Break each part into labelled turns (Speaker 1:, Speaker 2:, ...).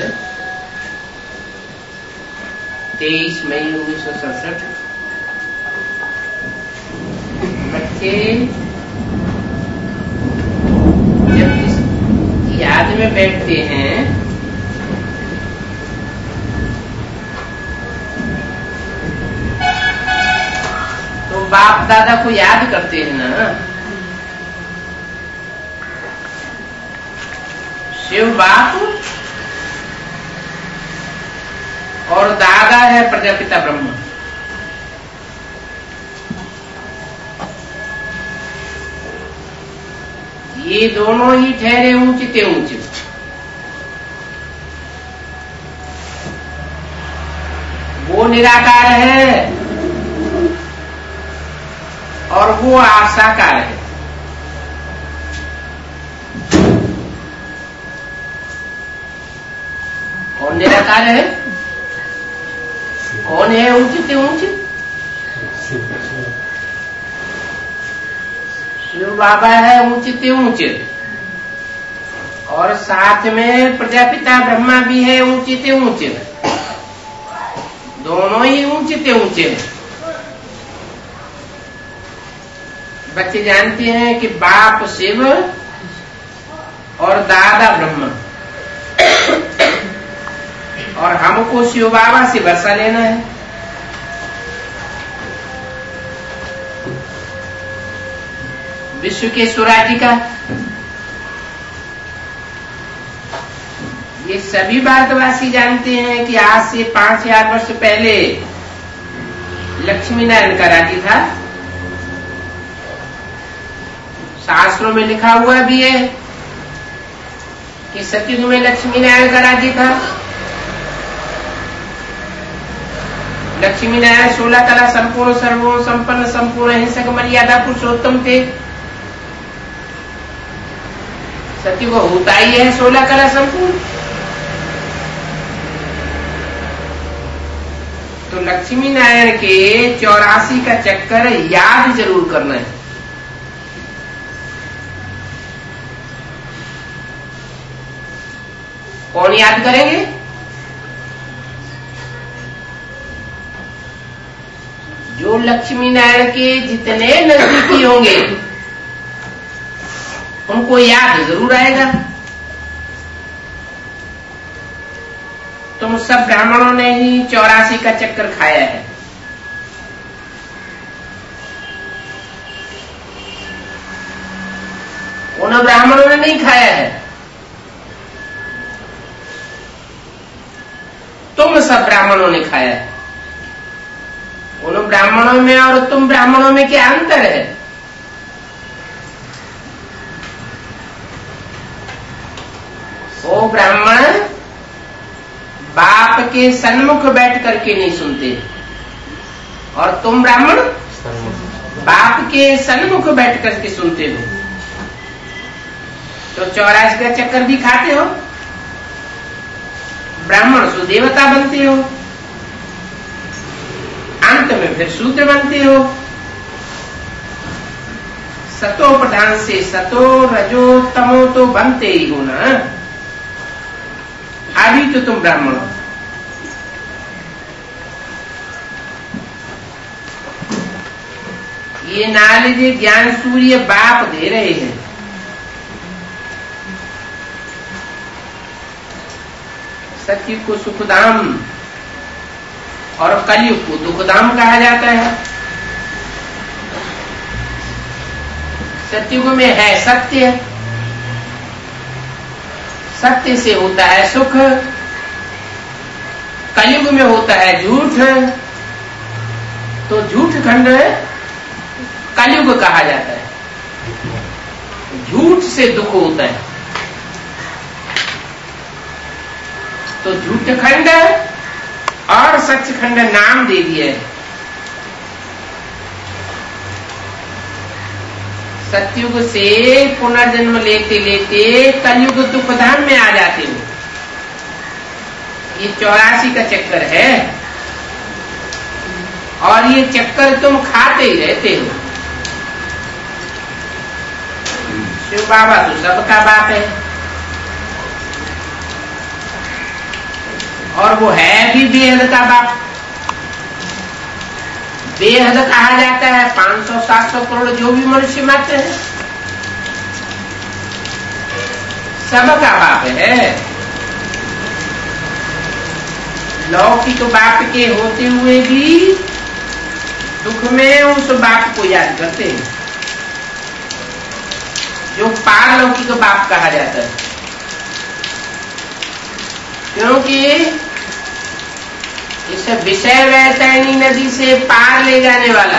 Speaker 1: 23 मई 1967 बच्चे जब इस याद में बैठते हैं तो बाप दादा को याद करते हैं ना। शिव बाप और दादा है प्रजापिता ब्रह्मा। ये दोनों ही ठहरे ऊंचे ऊंचे। वो निराकार है और वो आसाकार है। कौन निराकार है? कौन है ऊंचे ऊंचे? शिव बाबा है ऊंचे ऊंचे और साथ में प्रजापिता ब्रह्मा भी है ऊंचे ऊंचे। दोनों ही ऊंचे ऊंचे हैं। बच्चे जानते हैं कि बाप शिव और दादा ब्रह्मा, और हमको शिव बाबा से वर्षा लेना है। विश्व के स्वराज्य का ये सभी भारतवासी जानते हैं कि आज से 5000 वर्ष पहले लक्ष्मी नारायण का राज्य था। शास्त्रों में लिखा हुआ भी है कि सतयुग में लक्ष्मी नारायण का राज्य था। लक्ष्मी नारायण 16 कला संपूर्ण सर्वों संपन्न संपूर्ण हिंसक मर्यादा पुरुषोत्तम थे। सतयुग होता ही है 16 कला संपूर्ण। तो लक्ष्मी नारायण के 84 का चक्कर याद जरूर करना है। कौन याद करेंगे? जो लक्ष्मी नारायण के जितने नजदीकी होंगे उनको याद जरूर आएगा। तुम सब ब्राह्मणों ने ही 84 का चक्कर खाया है। उन ब्राह्मणों ने नहीं खाया है। तुम सब ब्राह्मणों ने खाया है। उन ब्राह्मणों में और तुम ब्राह्मणों में क्या अंतर है? वो ब्राह्मण बाप के सन्मुख बैठ करके नहीं सुनते और तुम ब्राह्मण बाप के सन्मुख बैठ करके सुनते हो। तो 84 का चक्कर भी खाते हो। ब्राह्मण सुदेवता बनते हो, अंत में फिर शूद्र बनते हो। सतो प्रधान से सतो रजो तमो तो बनते ही हो ना। अभी तो तुम ब्राह्मण हो। ये नॉलेज ज्ञान सूर्य बाप दे रहे हैं। सतयुग को सुखधाम और कलयुग को दुखधाम कहा जाता है। सतयुग में है सत्य, सत्य से होता है सुख। कलयुग में होता है झूठ, तो झूठ खंड कलयुग कहा जाता है। झूठ से दुख होता है, तो झूठ खंड और सचखंड नाम दे दिए। सतयुग से पुनर्जन्म लेते लेते कलयुग दुखधाम में आ जाते हो। ये 84 का चक्कर है और ये चक्कर तुम खाते ही रहते हो। शिव बाबा तो सबका बाप है। और वो है भी बेहद का बाप। बेहद कहा जाता है 500-700 करोड़ जो भी मनुष्य मात्र है, सबका बाप है। लौकिक बाप के होते हुए भी दुख में उस बाप को याद करते हैं जो पारलौकिक बाप कहा जाता है, क्योंकि इस विषय वैतरणी नदी से पार ले जाने वाला,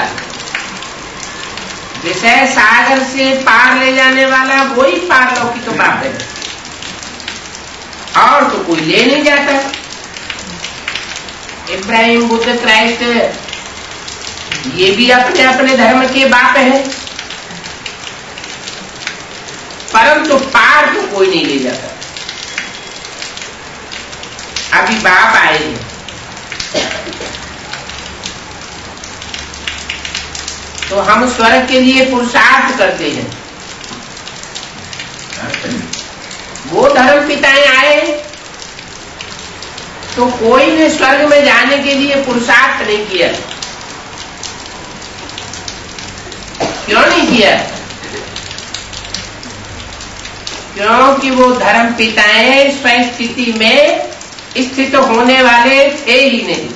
Speaker 1: विषय सागर से पार ले जाने वाला वही पारलौकिक बाप है, और तो कोई ले नहीं जाता। इब्राहिम, बुद्ध, क्राइस्ट ये भी अपने अपने धर्म के बाप हैं, परंतु पार तो कोई नहीं ले जाता। अभी बाप आए हैं, तो हम स्वर्ग के लिए पुरुषार्थ करते हैं। वो धर्म पिताएं आए तो कोई ने स्वर्ग में जाने के लिए पुरुषार्थ नहीं किया। क्यों नहीं किया? क्योंकि वो धर्म पिताएं स्वस्थिति में स्थित होने वाले थे ही नहीं।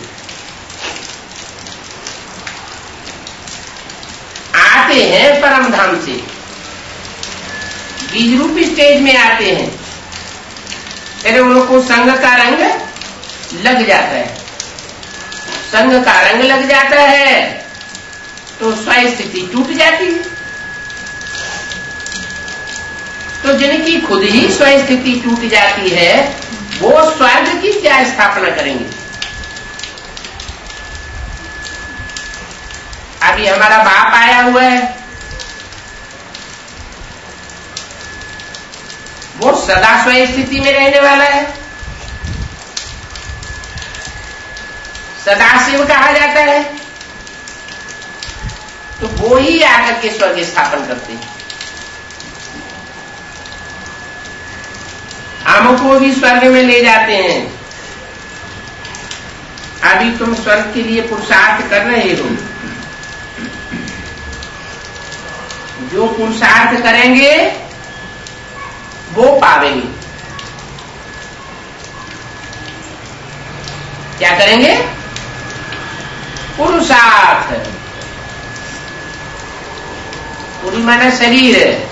Speaker 1: आते हैं परम धाम से, बीज रूपी स्टेज में आते हैं, फिर उनको संग का रंग लग जाता है। संग का रंग लग जाता है तो स्वस्थिति टूट जाती है। तो जिनकी खुद ही स्वस्थिति टूट जाती है वो स्वर्ग की क्या स्थापना करेंगे? अभी हमारा बाप आया हुआ है, वो सदा स्वस्थिति में रहने वाला है, सदाशिव कहा जाता है, तो वो ही आकर के स्वर्ग स्थापन करते हैं। हमको भी स्वर्ग में ले जाते हैं। अभी तुम स्वर्ग के लिए पुरुषार्थ कर रहे हो, जो पुरुषार्थ करेंगे वो पावेंगे। क्या करेंगे? पुरुषार्थ। पूरी माना शरीर,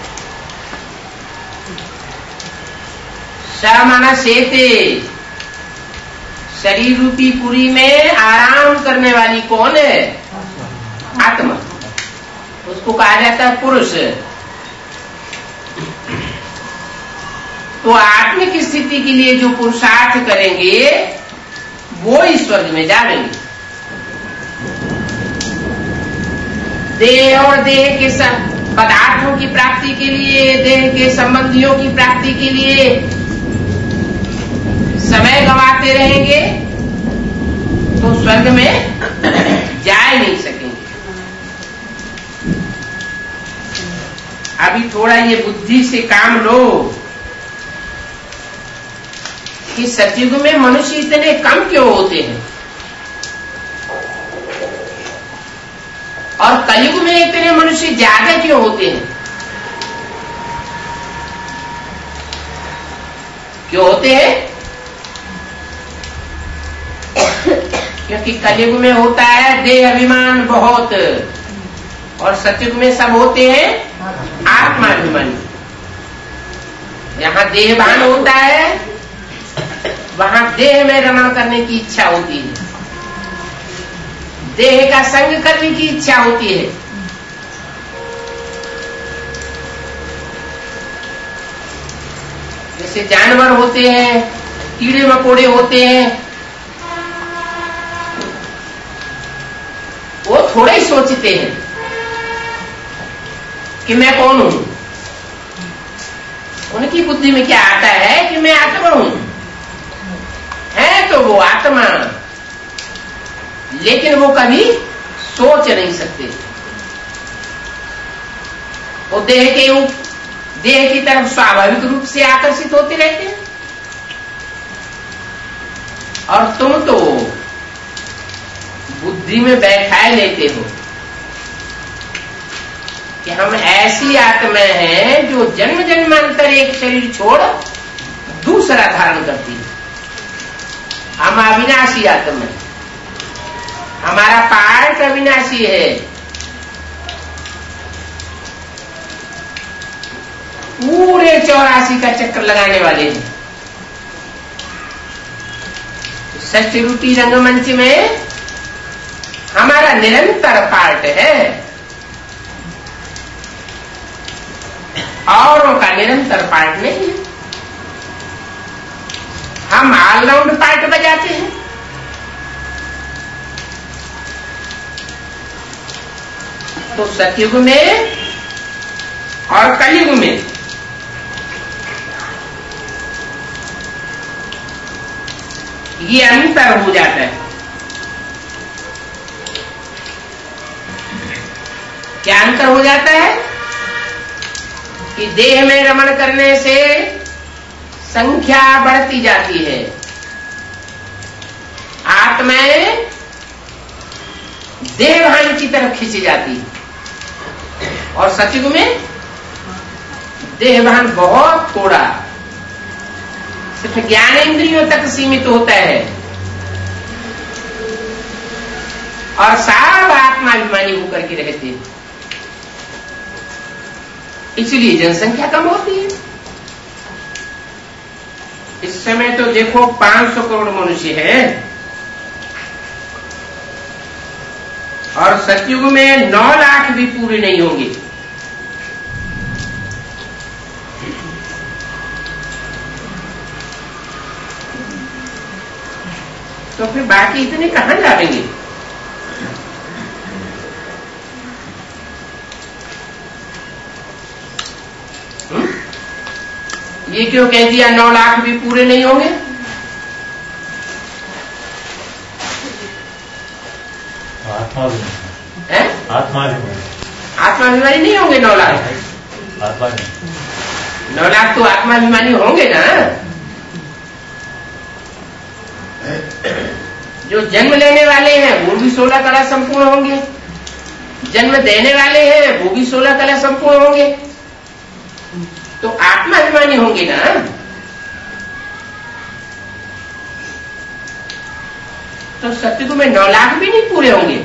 Speaker 1: स माना सेते। शरीर रूपी पुरी में आराम करने वाली कौन है? आत्मा। उसको कहा जाता है पुरुष। तो आत्मिक स्थिति के लिए जो पुरुषार्थ करेंगे वो इस स्वर्ग में जाएंगे। देह और देह के पदार्थों की प्राप्ति के लिए, देह के संबंधियों की प्राप्ति के लिए समय गंवाते रहेंगे तो स्वर्ग में जा नहीं सकेंगे। अभी थोड़ा ये बुद्धि से काम लो कि सतयुग में मनुष्य इतने कम क्यों होते हैं और कलयुग में इतने मनुष्य ज्यादा क्यों होते हैं? क्यों होते हैं? क्योंकि कलयुग में होता है देह अभिमान बहुत, और सतयुग में सब होते हैं आत्माभिमानी। जहां देहभान होता है वहां देह में रमण करने की इच्छा होती है, देह का संग करने की इच्छा होती है। जैसे जानवर होते हैं, कीड़े मकोड़े होते हैं, वो थोड़ा ही सोचते हैं कि मैं कौन हूं। उनकी बुद्धि में क्या आता है कि मैं आत्मा हूं, है तो वो आत्मा, लेकिन वो कभी सोच नहीं सकते। वो देह की तरफ स्वाभाविक रूप से आकर्षित होते रहते हैं। और तुम तो बुद्धि में बैठाए लेते हो कि हम ऐसी आत्मा हैं जो जन्म जन्मांतर एक शरीर छोड़ दूसरा धारण करती है। हम अविनाशी आत्मा है, हमारा पार्ट अविनाशी है। पूरे 84 का चक्कर लगाने वाले हैं। सचरूटी रंगमंच में हमारा निरंतर पार्ट है, औरों का निरंतर पार्ट नहीं है। हम ऑलराउंड पार्ट बजाते हैं। तो सतयुग में और कलयुग में ये अंतर हो जाता है। क्या अंतर हो जाता है कि देह में रमण करने से संख्या बढ़ती जाती है, आत्माएं देहभान की तरफ खींची जाती है। और सतयुग में देहभान बहुत थोड़ा, सिर्फ ज्ञानेंद्रियों तक सीमित होता है और सब आत्माभिमानी होकर के रहते हैं। इसलिए जनसंख्या कम होती है। इस समय तो देखो 500 करोड़ मनुष्य है और सतयुग में 9 लाख भी पूरे नहीं होंगे। तो फिर बाकी इतने कहां जाएंगे? ये क्यों कह दिया 9 लाख भी पूरे नहीं होंगे? आत्माभिमानी नहीं होंगे 9 लाख। 9 लाख तो आत्माभिमानी होंगे ना। जो जन्म लेने वाले हैं वो भी 16 कला संपूर्ण होंगे, जन्म देने वाले हैं वो भी 16 कला संपूर्ण होंगे, तो आत्माभिमानी होंगे ना। तो सतयुग में 9 लाख भी नहीं पूरे होंगे।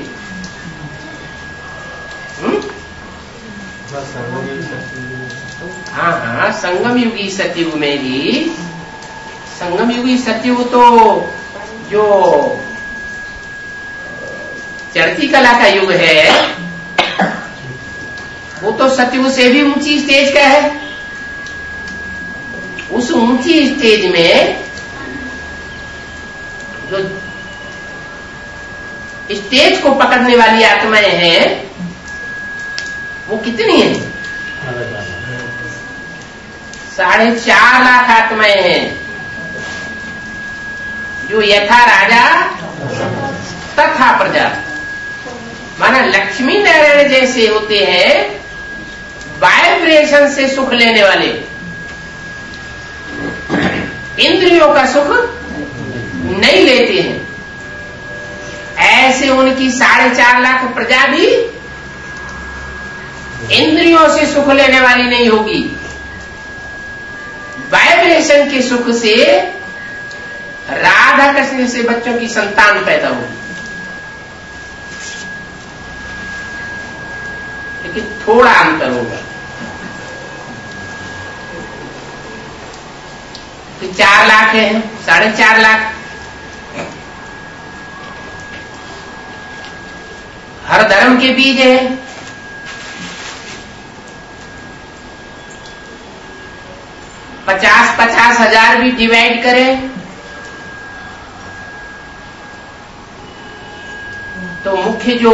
Speaker 1: हाँ हाँ, संगम युगी सतयुग में ही, संगम युगी सतयुग तो जो चढ़ती कला का युग है वो तो सतयुग से भी ऊंची स्टेज का है। उस ऊंची स्टेज में जो स्टेज को पकड़ने वाली आत्माएं हैं वो कितनी है? 4.5 लाख आत्माएं हैं जो यथा राजा तथा प्रजा, माना लक्ष्मी नारायण जैसे होते हैं, वाइब्रेशन से सुख लेने वाले, इंद्रियों का सुख नहीं लेते हैं। ऐसे उनकी 4.5 लाख प्रजा भी इंद्रियों से सुख लेने वाली नहीं होगी, वाइब्रेशन के सुख से राधा कृष्ण से बच्चों की संतान पैदा होगी। लेकिन थोड़ा अंतर होगा। तो 4 लाख है, 4.5 लाख हर धर्म के बीज है। 50-50 हजार भी डिवाइड करें तो मुख्य जो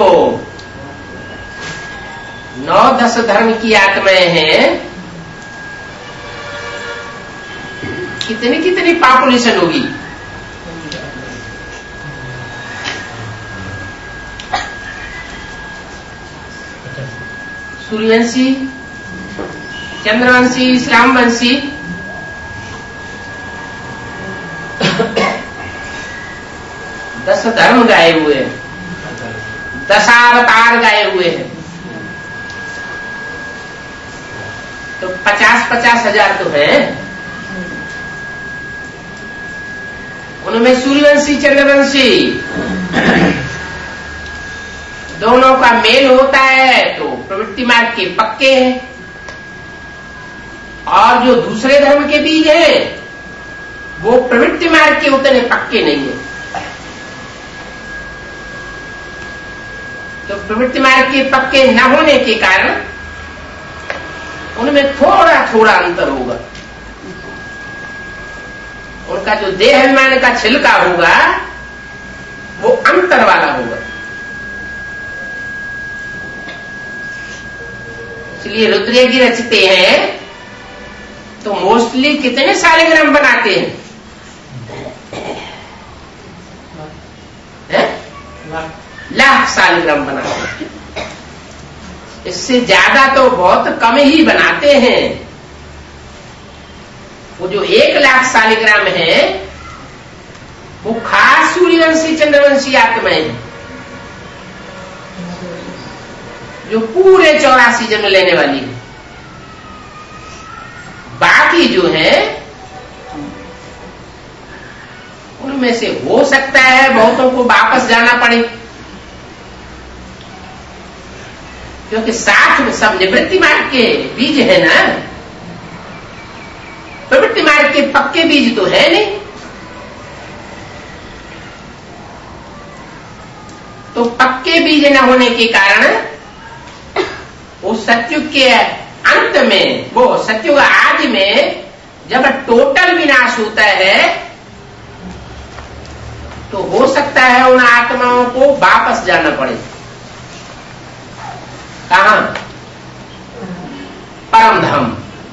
Speaker 1: 9-10 धर्म की आत्माएं हैं, कितनी कितनी पॉपुलेशन होगी? सूर्यवंशी, चंद्रवंशी, इस्लामवंशी, 10 धर्म गाए हुए हैं, 10 अवतार गाए हुए हैं, तो 50-50 हजार तो है। उनमें सूर्यवंशी चंद्रवंशी दोनों का मेल होता है तो प्रवृत्ति मार्ग के पक्के हैं, और जो दूसरे धर्म के बीज हैं वो प्रवृत्ति मार्ग के उतने पक्के नहीं है। तो प्रवृत्ति मार्ग के पक्के न होने के कारण उनमें थोड़ा थोड़ा अंतर होगा। उनका जो देह अभिमान का छिलका होगा वो अंतर वाला होगा। इसलिए रुद्रयज्ञ रचते हैं तो मोस्टली कितने सालिग्राम बनाते हैं? लाख सालिग्राम बनाते हैं। इससे ज्यादा तो बहुत कम ही बनाते हैं। वो जो 1 लाख सालिग्राम है वो खास सूर्यवंशी चंद्रवंशी आत्माएं हैं जो पूरे 84 जन्म लेने वाली है। बाकी जो है उनमें से हो सकता है बहुतों को वापस जाना पड़े, क्योंकि साथ में सब निवृत्ति मार्ग के बीज है ना, प्रवृत्ति मार्ग के पक्के बीज तो है नहीं। तो पक्के बीज न होने के कारण वो सत्युग के अंत में, वो सत्युग आदि में जब टोटल विनाश होता है तो हो सकता है उन आत्माओं को वापस जाना पड़े। कहां? परम धाम।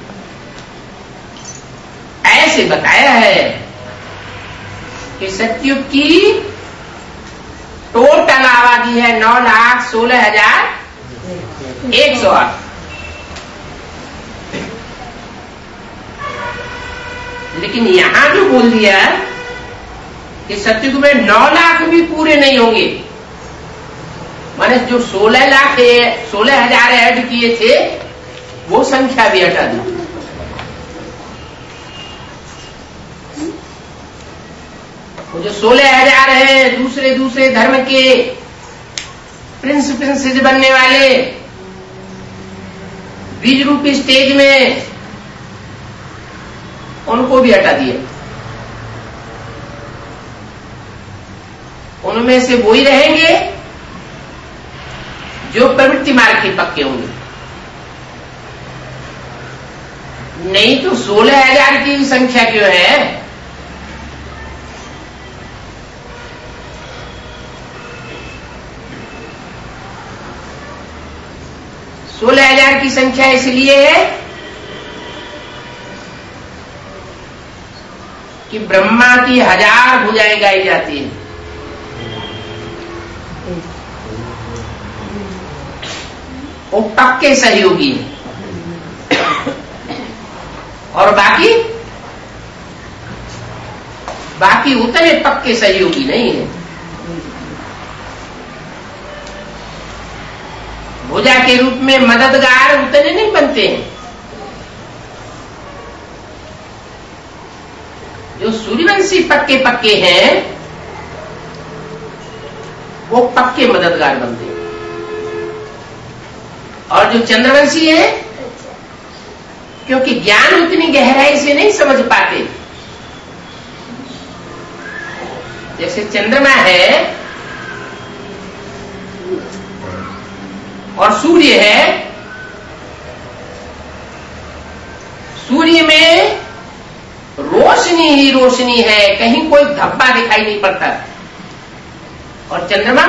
Speaker 1: ऐसे बताया है कि सत्युग की टोटल आबादी है 9,16,108। लेकिन यहां जो बोल दिया कि सत्युग में 9 लाख भी पूरे नहीं होंगे, माने जो 16 लाख 16,000 ऐड किए थे वो संख्या भी हटा दी। वो जो 16,000 है दूसरे धर्म के प्रिंसेस बनने वाले बीज रूपी स्टेज में, उनको भी हटा दिया। उनमें से वो ही रहेंगे जो प्रवृत्ति मार्ग के पक्के होंगे। नहीं तो 16,000 की संख्या क्यों है? 16,000 की संख्या इसलिए है कि ब्रह्मा की 1000 भुजाएं गाई जाती है। वो पक्के सहयोगी है और बाकी उतने पक्के सहयोगी नहीं है। भुजा के रूप में मददगार उतने नहीं बनते हैं। जो सूर्यवंशी पक्के हैं वो पक्के मददगार बनते हैं, और जो चंद्रवंशी है क्योंकि ज्ञान उतनी गहराई से नहीं समझ पाते। जैसे चंद्रमा है और सूर्य है, सूर्य में रोशनी ही रोशनी है, कहीं कोई धब्बा दिखाई नहीं पड़ता। और चंद्रमा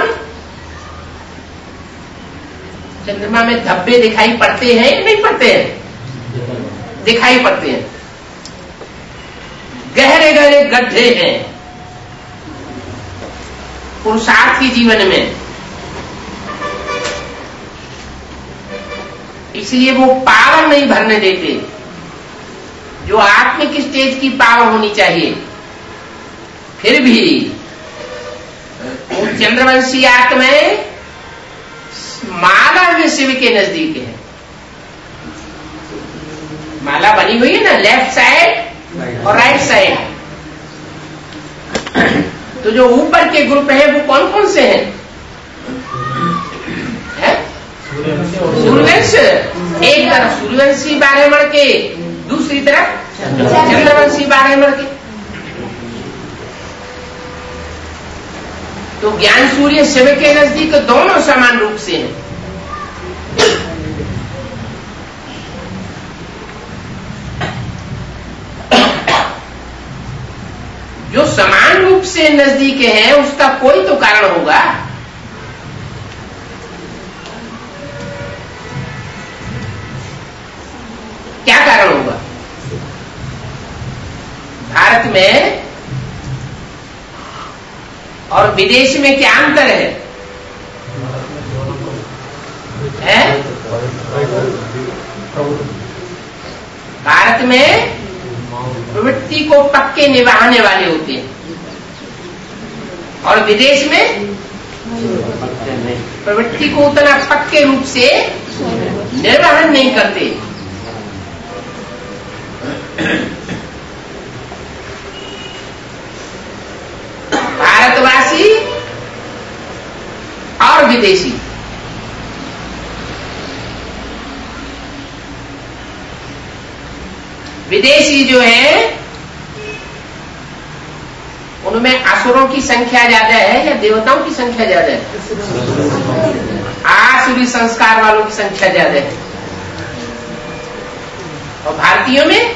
Speaker 1: में धब्बे दिखाई पड़ते हैं या नहीं पड़ते हैं? दिखाई पड़ते हैं। गहरे गहरे गड्ढे हैं पुरुषार्थ के जीवन में, इसलिए वो पावर नहीं भरने देते जो आत्मिक स्टेज की पावर होनी चाहिए। फिर भी चंद्रवंशी आत्माएं माला में शिव के नजदीक है। माला बनी हुई है ना, लेफ्ट साइड और राइट साइड। तो जो ऊपर के ग्रुप है वो कौन कौन से हैं? सूर्यवंश, एक तरफ सूर्यवंशी 12 मण के, दूसरी तरफ चंद्रवंशी 12 मण के। तो ज्ञान सूर्य शिव के नजदीक दोनों समान रूप से हैं। जो समान रूप से नजदीक है उसका कोई तो कारण होगा। क्या कारण होगा? भारत में और विदेश में क्या अंतर है? भारत में प्रवृत्ति को पक्के निभाने वाले होते हैं और विदेश में प्रवृत्ति को उतना पक्के रूप से निर्वहन नहीं करते। भारतवासी और विदेशी विदेशी जो है उनमें असुरों की संख्या ज्यादा है या देवताओं की संख्या ज्यादा है? आसुरी संस्कार वालों की संख्या ज्यादा है। और भारतीयों में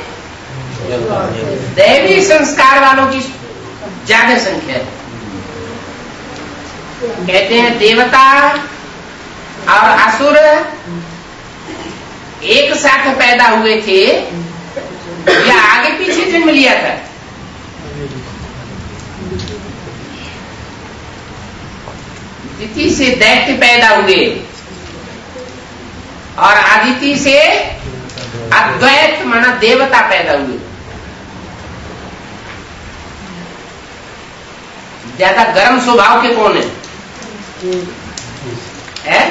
Speaker 1: दैवी संस्कार वालों की ज्यादा संख्या है। कहते हैं देवता और असुर एक साथ पैदा हुए थे या आगे पीछे जन्म लिया था? तिथि से दैत्य पैदा हुए और आदिति से अद्वैत माना देवता पैदा हुए। ज्यादा गर्म स्वभाव के कौन है?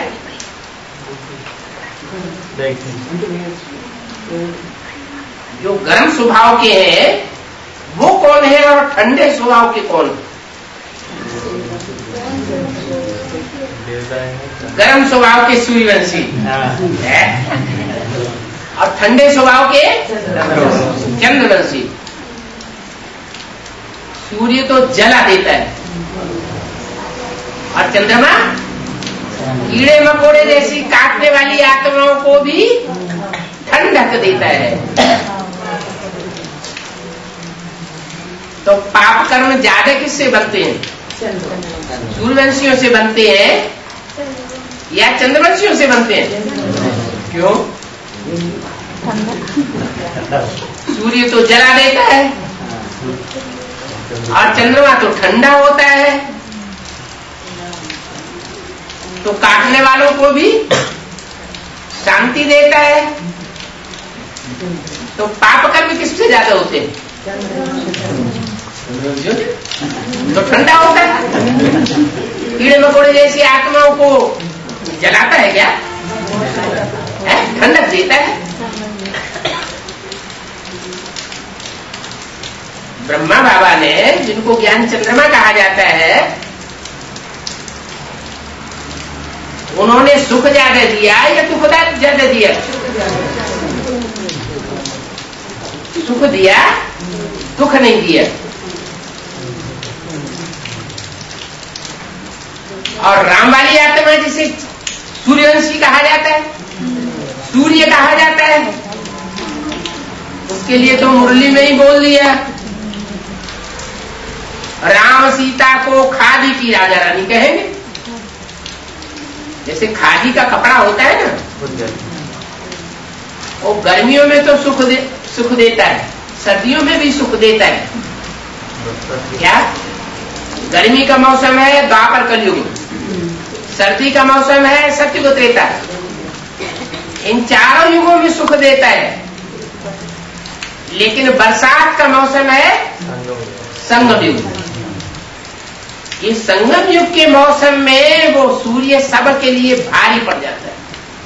Speaker 1: जो गर्म स्वभाव के हैं वो कौन है और ठंडे स्वभाव के कौन? गर्म स्वभाव के सूर्यवंशी है और ठंडे स्वभाव के चंद्रवंशी। सूर्य तो जला देता है और चंद्रमा कीड़े मकोड़े जैसी काटने वाली आत्माओं को भी ठंडक देता है। तो पाप कर्म ज्यादा किससे बनते हैं? सूर्यवंशियों से बनते हैं या चंद्रवंशियों से बनते हैं? क्यों? सूर्य तो जला देता है और चंद्रमा तो ठंडा होता है, तो काटने वालों को भी शांति देता है। तो पाप कर्म किससे ज्यादा होते हैं? तो ठंडा होता है। कीड़े मकोड़े जैसी आत्माओं को जलाता है क्या? ठंडक देता है। ब्रह्मा बाबा ने, जिनको ज्ञान चंद्रमा कहा जाता है, उन्होंने सुख ज्यादा दिया या दुख ज्यादा दिया? सुख दिया, दुख नहीं दिया। और राम वाली आत्मा जिसे सूर्यवंशी कहा जाता है, सूर्य कहा जाता है, उसके लिए तो मुरली में ही बोल दिया, राम सीता को खादी की राजा रानी कहेंगे। जैसे खादी का कपड़ा होता है ना, वो गर्मियों में तो सुख देता है, सर्दियों में भी सुख देता है। क्या? गर्मी का मौसम है द्वापर कलयुग, सर्दी का मौसम है सतयुग त्रेता। इन चारों युगों में सुख देता है। लेकिन बरसात का मौसम है संगम युग। ये संगम युग के मौसम में वो सूर्य सबके लिए भारी पड़ जाता है।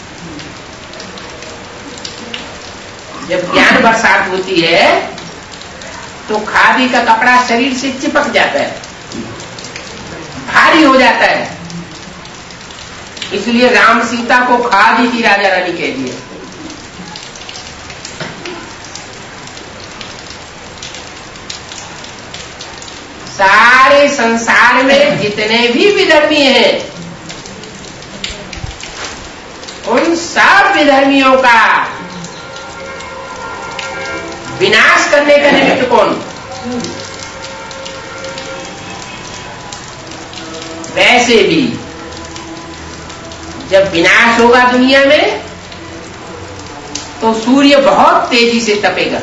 Speaker 1: जब ज्ञान बरसात होती है तो खादी का कपड़ा शरीर से चिपक जाता है, भारी हो जाता है। इसलिए राम सीता को खादी की राजा रानी कह दिए। सारे संसार में जितने भी विधर्मी हैं, उन सब विधर्मियों का विनाश करने का निमित्त कौन? वैसे भी जब विनाश होगा दुनिया में तो सूर्य बहुत तेजी से तपेगा।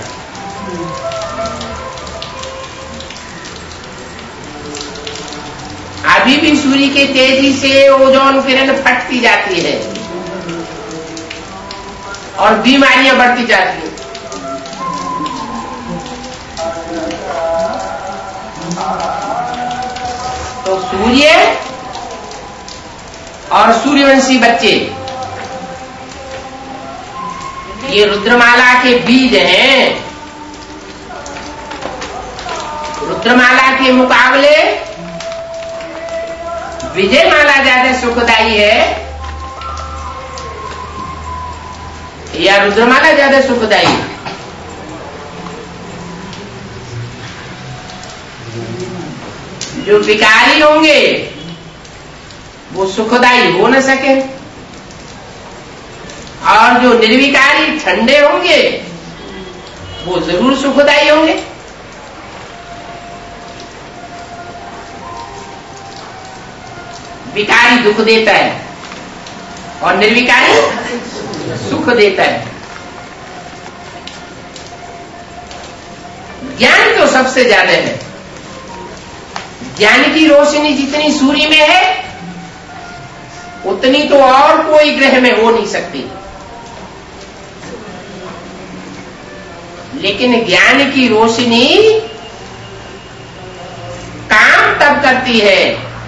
Speaker 1: अभी भी सूर्य के तेजी से ओजोन किरण फटती जाती है और बीमारियां बढ़ती जाती हैं। तो सूर्य और सूर्यवंशी बच्चे ये रुद्रमाला के बीज हैं। रुद्रमाला के मुकाबले विजयमाला ज्यादा सुखदायी है या रुद्रमाला ज्यादा सुखदायी है? जो विकारी होंगे वो सुखदायी हो न सके और जो निर्विकारी ठंडे होंगे वो जरूर सुखदायी होंगे। विकारी दुख देता है और निर्विकारी सुख देता है। ज्ञान तो सबसे ज्यादा है। ज्ञान की रोशनी जितनी सूर्य में है उतनी तो और कोई ग्रह में हो नहीं सकती। लेकिन ज्ञान की रोशनी काम तब करती है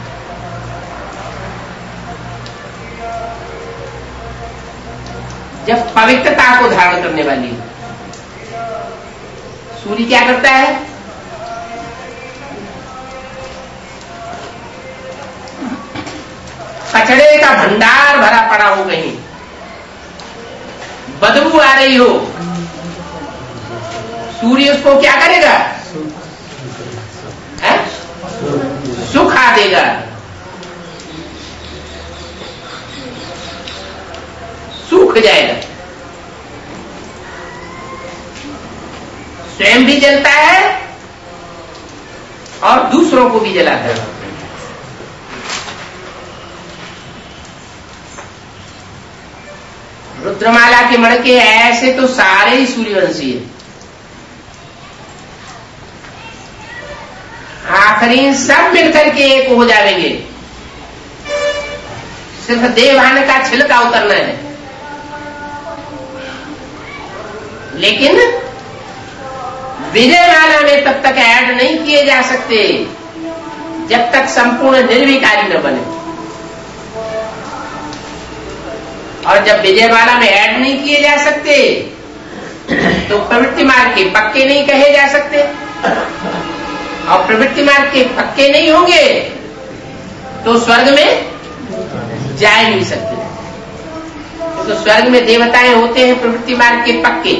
Speaker 1: जब पवित्रता को धारण करने वाली। सूर्य क्या करता है? कचड़े का भंडार भरा पड़ा हो, कहीं बदबू आ रही हो, सूर्य उसको क्या करेगा? सुखा देगा। सूख जाएगा। स्वयं भी जलता है और दूसरों को भी जलाता है। रुद्रमाला के मणके ऐसे तो सारे ही सूर्यवंशी है। आखिरी सब मिलकर के एक हो जाएंगे। सिर्फ देवभान का छिलका उतरना है। लेकिन विजयमाला में तब तक ऐड नहीं किए जा सकते जब तक संपूर्ण निर्विकारी न बने। और जब विजयमाला में ऐड नहीं किए जा सकते तो प्रवृत्ति मार्ग के पक्के नहीं कहे जा सकते। और प्रवृत्ति मार्ग के पक्के नहीं होंगे तो स्वर्ग में जा नहीं सकते। तो स्वर्ग में देवताएं होते हैं प्रवृत्ति मार्ग के पक्के।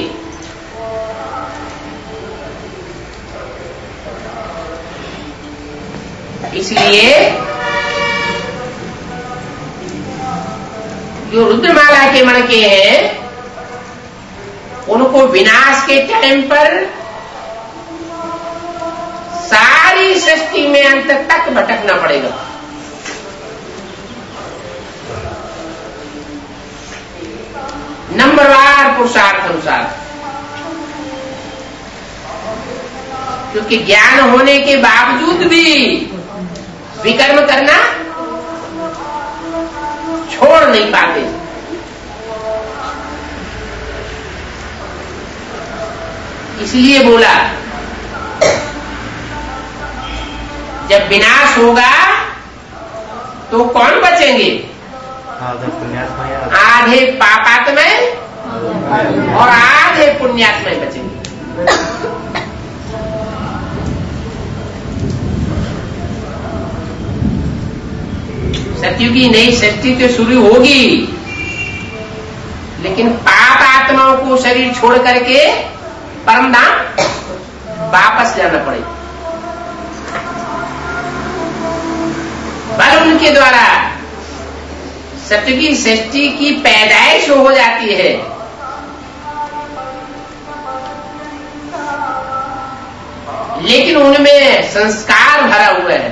Speaker 1: इसलिए जो रुद्रमाला के मणके हैं उनको विनाश के टाइम पर सारी सृष्टि में अंत तक भटकना पड़ेगा। नंबरवार पुरुषार्थ अनुसार, क्योंकि ज्ञान होने के बावजूद भी विकर्म करना छोड़ नहीं पाते। इसलिए बोला जब विनाश होगा तो कौन बचेंगे? आधे पापात्माएं और आधे पुण्यात्माएं बचेंगे। सत्युग की नई सृष्टि तो शुरू होगी, लेकिन पाप आत्माओं को शरीर छोड़ करके परमधाम वापस जाना पड़ेगा। पर उनके द्वारा सत्य की सृष्टि की पैदाइश हो जाती है। लेकिन उनमें संस्कार भरा हुआ है।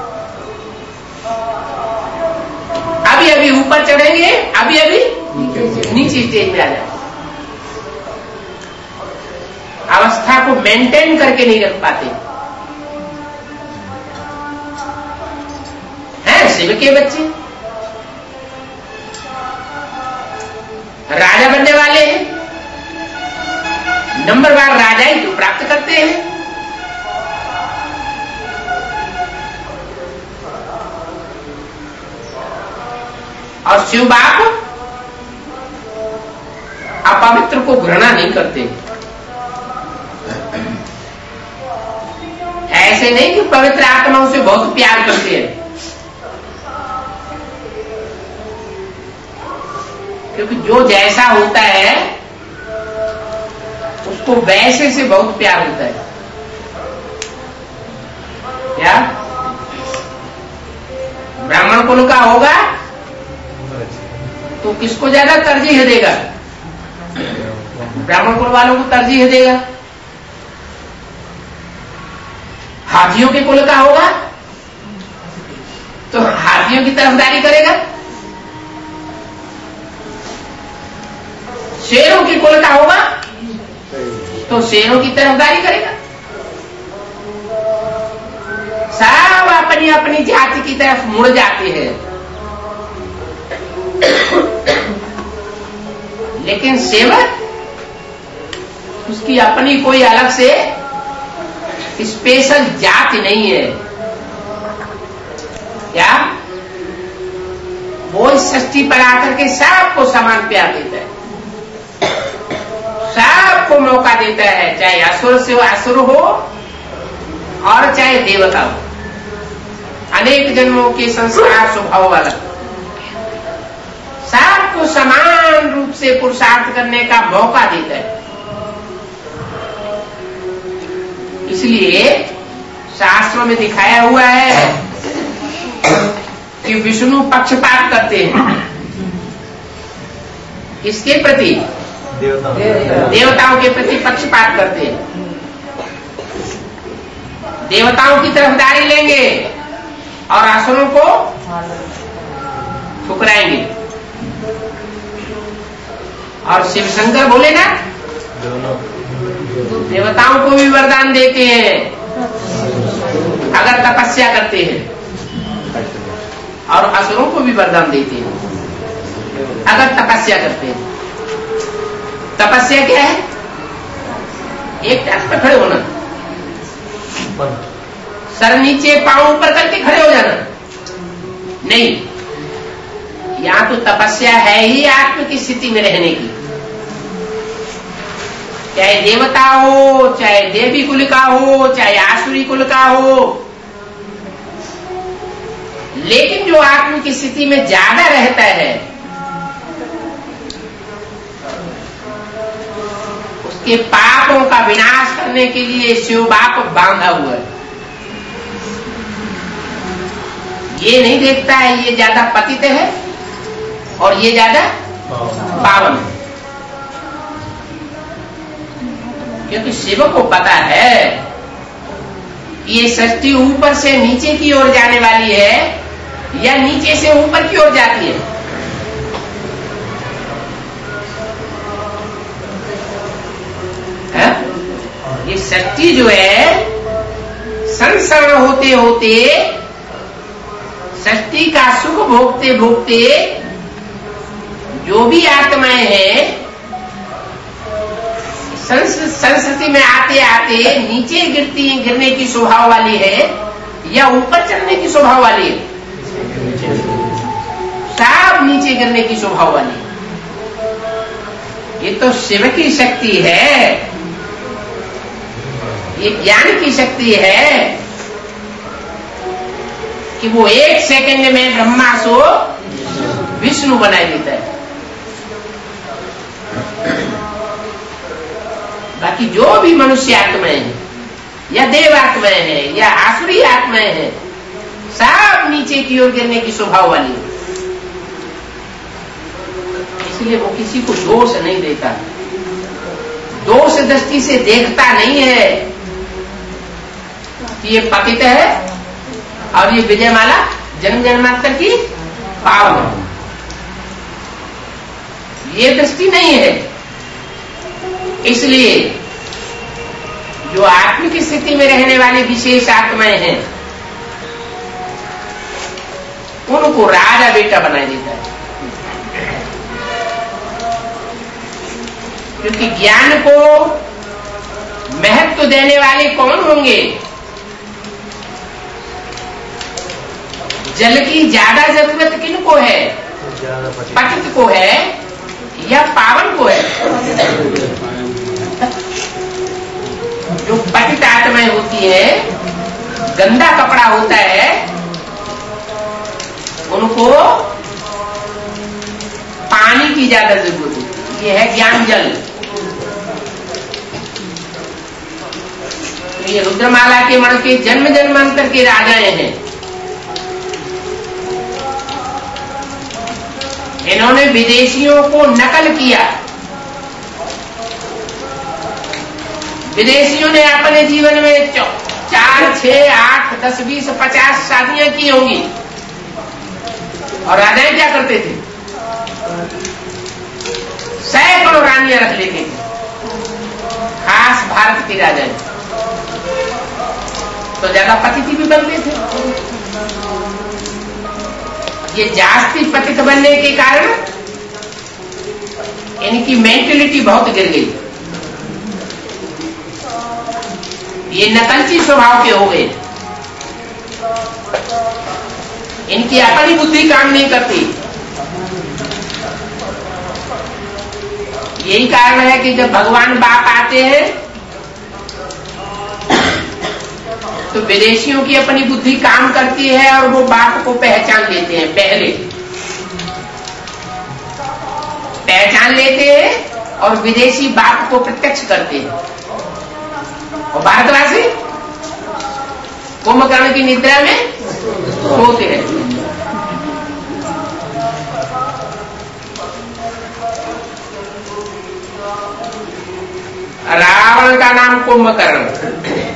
Speaker 1: अभी अभी ऊपर चढ़ेंगे, अभी अभी नीचे स्टेज में आ जाएंगे। अवस्था को मेंटेन करके नहीं रख पाते हैं। शिव के बच्चे राजा बनने वाले हैं, नंबरवार राजा ही तो प्राप्त करते हैं। और शिव बाप अपवित्र को घृणा नहीं करते। ऐसे नहीं कि पवित्र आत्माओं से बहुत प्यार करते हैं, क्योंकि जो जैसा होता है उसको वैसे से बहुत प्यार होता है। क्या ब्राह्मण कुल का होगा तो किसको ज्यादा तरजीह देगा? ब्राह्मण कुल वालों को तरजीह देगा। हाथियों के कुल का होगा तो हाथियों की तरफदारी करेगा। शेरों के कुल का होगा तो शेरों की तरफदारी करेगा। सब अपनी अपनी जाति की तरफ मुड़ जाते हैं। लेकिन सेवक उसकी अपनी कोई अलग से स्पेशल जाति नहीं है। क्या वो इस सृष्टि पर आकर के सबको समान प्यार देता है, सबको मौका देता है, चाहे असुर से असुर हो और चाहे देवता हो। अनेक जन्मों के संस्कार स्वभाव वाला सबको समान रूप से पुरुषार्थ करने का मौका देता है। इसलिए शास्त्रों में दिखाया हुआ है कि विष्णु पक्षपात करते हैं। किसके प्रति? देवताओं के प्रति पक्षपात करते हैं। देवताओं की तरफदारी लेंगे और असुरों को ठुकराएंगे। और शिव शंकर बोले ना, देवताओं को भी वरदान देते हैं अगर तपस्या करते हैं, और असुरों को भी वरदान देते हैं अगर तपस्या करते हैं। तपस्या क्या है? एक टास्क पे खड़े होना, सर नीचे पांव ऊपर करके खड़े हो जाना नहीं। यहां तो तपस्या है ही आत्म की स्थिति में रहने की। चाहे देवता हो, चाहे देवी कुल का हो, चाहे आसुरी कुल का हो, लेकिन जो आत्म की स्थिति में ज्यादा रहता है उसके पापों का विनाश करने के लिए शिव बाप बांधा हुआ है। ये नहीं देखता है ये ज्यादा पतित है और ये ज्यादा पावन है, क्योंकि शिव को पता है कि ये सृष्टि ऊपर से नीचे की ओर जाने वाली है या नीचे से ऊपर की ओर जाती है। ये सृष्टि जो है संसार होते होते सृष्टि का सुख भोगते भोगते जो भी आत्माएं हैं संस्कृति में आते आते नीचे गिरने की स्वभाव वाली है या ऊपर चढ़ने की स्वभाव वाली है? सब नीचे गिरने की स्वभाव वाली। ये तो शिव की शक्ति है, ये ज्ञान की शक्ति है कि वो 1 सेकंड में ब्रह्मा सो विष्णु बना देता है। बाकी जो भी मनुष्य आत्माएं हैं या देव आत्माएं हैं या आसुरी आत्माएं हैं, सब नीचे की ओर गिरने की स्वभाव वाली है। इसलिए वो किसी को दोष नहीं देता, दोष दृष्टि से देखता नहीं है कि ये पतित है और ये विजयमाला जन्म जन्मांतर की पावन, ये दृष्टि नहीं है। इसलिए जो आत्मिक स्थिति में रहने वाले विशेष आत्माएं हैं, उनको राजा बेटा बना देता है। क्योंकि ज्ञान को महत्व देने वाले कौन होंगे? जल की ज्यादा जरूरत किनको है? पतित को है या पावन को है? जो पतित आत्माएं होती है, गंदा कपड़ा होता है, उनको पानी की ज्यादा जरूरत होती है। ये है ज्ञान जल। तो ये रुद्रमाला के मण के जन्म जन्मांतर के राजाएं हैं। इन्होंने विदेशियों को नकल किया। विदेशियों ने अपने जीवन में 4, 6, 8, 10, 20, 50 शादियां की होंगी, और राजाएं क्या करते थे? सैकड़ों रानियां रख लेते थे, खास भारत के राजाएं तो ज्यादा पतित भी बनते थे। ये जास्ती पतित बनने के कारण इनकी मेंटेलिटी बहुत गिर गई। ये नकलची स्वभाव के हो गए। इनकी अपनी बुद्धि काम नहीं करती। यही कारण है कि जब भगवान बाप आते हैं तो विदेशियों की अपनी बुद्धि काम करती है और वो बाप को पहचान लेते हैं। पहले पहचान लेते हैं और विदेशी बाप को प्रत्यक्ष करते हैं। और भारतवासी कुंभकर्ण की निद्रा में सोते हैं। रावण का नाम कुंभकर्ण,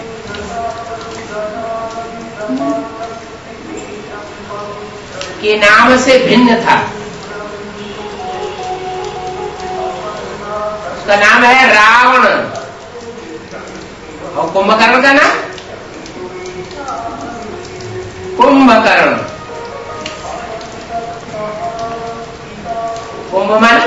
Speaker 1: के नाम से भिन्न था। उसका नाम है रावण, और कुंभकर्ण का नाम कुंभकर्ण। कुंभ माने